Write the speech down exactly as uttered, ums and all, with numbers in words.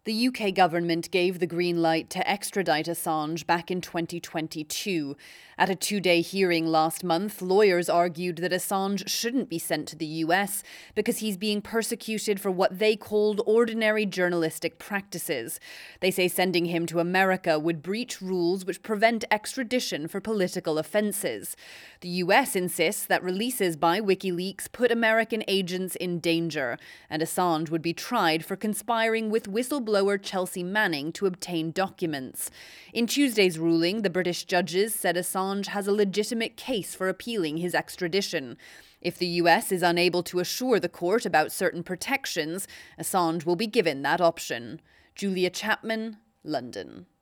The U K government gave the green light to extradite Assange back in twenty twenty-two. At a two-day hearing last month, lawyers argued that Assange shouldn't be sent to the U S because he's being persecuted for what they called ordinary journalistic practices. They say sending him to America would breach rules which prevent extradition for political offences. The U S insists that releases by WikiLeaks put American agents in danger, and Assange would be tried for conspiring with whistleblower Chelsea Manning to obtain documents. In Tuesday's ruling, the British judges said Assange has a legitimate case for appealing his extradition. If the U S is unable to assure the court about certain protections, Assange will be given that option. Julia Chapman, London.